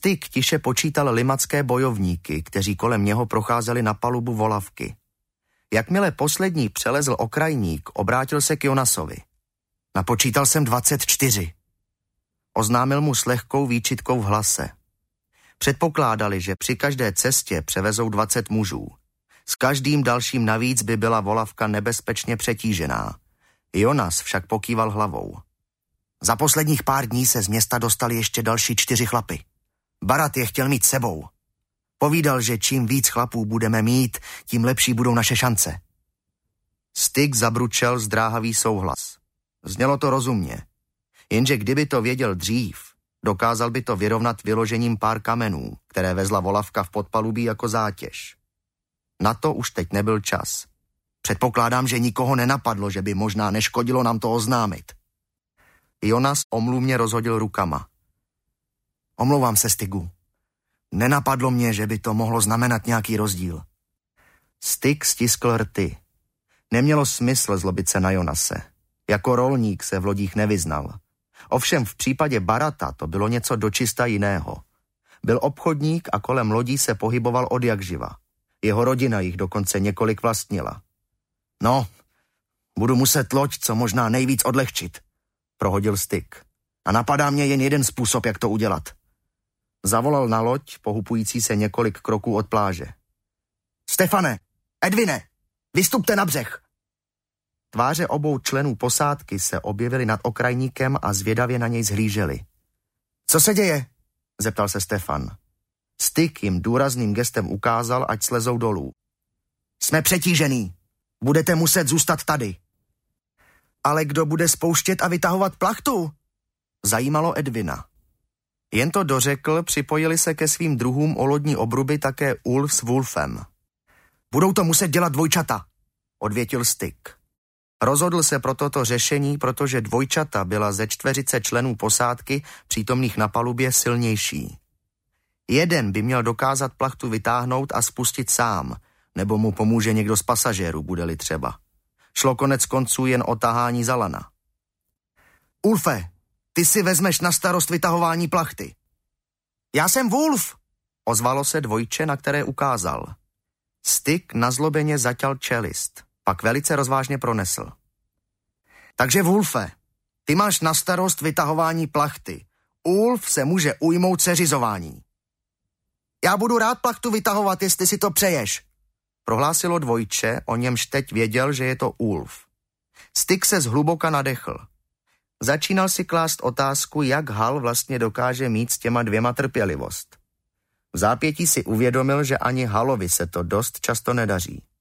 Styk tiše počítal limacké bojovníky, kteří kolem něho procházeli na palubu volavky. Jakmile poslední přelezl okrajník, obrátil se k Jonasovi. Napočítal jsem 24. Oznámil mu s lehkou výčitkou v hlase. Předpokládali, že při každé cestě převezou 20 mužů. S každým dalším navíc by byla volavka nebezpečně přetížená. Jonas však pokýval hlavou. Za posledních pár dní se z města dostali ještě další 4 chlapy. Barat je chtěl mít sebou. Povídal, že čím víc chlapů budeme mít, tím lepší budou naše šance. Styk zabručel zdráhavý souhlas. Znělo to rozumně. Jenže kdyby to věděl dřív, dokázal by to vyrovnat vyložením pár kamenů, které vezla volavka v podpalubí jako zátěž. Na to už teď nebyl čas. Předpokládám, že nikoho nenapadlo, že by možná neškodilo nám to oznámit. Jonas omluvně rozhodil rukama. Omlouvám se, Styku. Nenapadlo mě, že by to mohlo znamenat nějaký rozdíl. Styk stiskl rty. Nemělo smysl zlobit se na Jonase. Jako rolník se v lodích nevyznal. Ovšem v případě Barata to bylo něco dočista jiného. Byl obchodník a kolem lodí se pohyboval odjakživa. Jeho rodina jich dokonce několik vlastnila. No, budu muset loď co možná nejvíc odlehčit, prohodil Styk. A napadá mě jen jeden způsob, jak to udělat. Zavolal na loď, pohupující se několik kroků od pláže. Stefane, Edvine, vystupte na břeh. Tváře obou členů posádky se objevily nad okrajníkem a zvědavě na něj zhlíželi. Co se děje? Zeptal se Stefan. Styk jim důrazným gestem ukázal, ať slezou dolů. Jsme přetížený. Budete muset zůstat tady. Ale kdo bude spouštět a vytahovat plachtu? Zajímalo Edvina. Jen to dořekl, připojili se ke svým druhům o lodní obruby také Ulf s Wolfem. Budou to muset dělat dvojčata, odvětil Styk. Rozhodl se pro toto řešení, protože dvojčata byla ze 4 členů posádky přítomných na palubě silnější. Jeden by měl dokázat plachtu vytáhnout a spustit sám, nebo mu pomůže někdo z pasažérů, bude-li třeba. Šlo konec konců jen o tahání za lana. Ulfe, ty si vezmeš na starost vytahování plachty. Já jsem Wolf, ozvalo se dvojče, na které ukázal. Styk nazlobeně zaťal čelist, pak velice rozvážně pronesl. Takže Wolfe, ty máš na starost vytahování plachty. Ulf se může ujmout seřizování. Já budu rád plachtu vytahovat, jestli si to přeješ, prohlásilo dvojče, o němž teď věděl, že je to Ulf. Styk se zhluboka nadechl. Začínal si klást otázku, jak Hal vlastně dokáže mít s těma 2 trpělivost. V zápětí si uvědomil, že ani Halovi se to dost často nedaří.